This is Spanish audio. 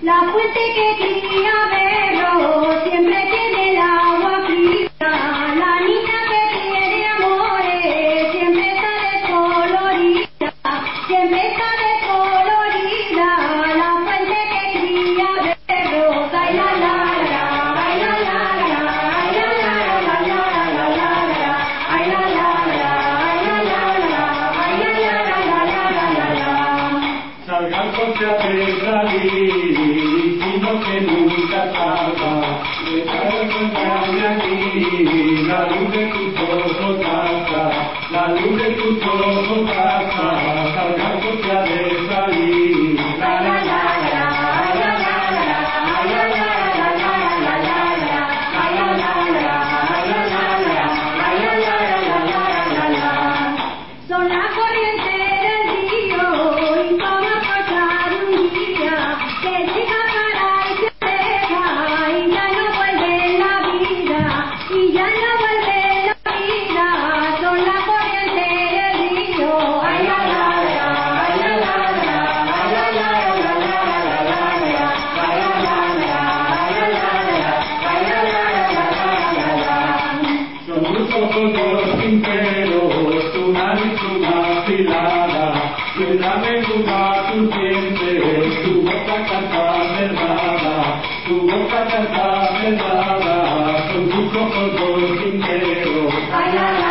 La fuente que cría berro siempre tiene el agua fría. La niña que tiene amores siempre está descolorida. Siempre está descolorida. La fuente que cría berro. Ay la la la, ay la la la, ay la la la la la la la, ay la la la, ay la la la, ay la la la la la. Salgan con sino que nunca salga, dejar de aquí, la luz de tus ojos pasa, la luz de tus ojos pasa, salgan con de salir, la la la la, la la la, la la la la, la la la, la la la la, la la la, la la la. Son la corriente del río y como pasar un día que llega para y se aleja y ya no vuelve la vida, y ya no vuelve la vida. Son la corriente del río. Ay la la la, ay la la la, ay la la la la la la, ay la la la, ay la la la, ay la la la la. Son tus ojos dos sinceros, tu nariz una afilada, y una menuda tus dientes, tu boca canta cerrada, tu boca canta cerrada, son tus ojos dos sinceros. Ay la la.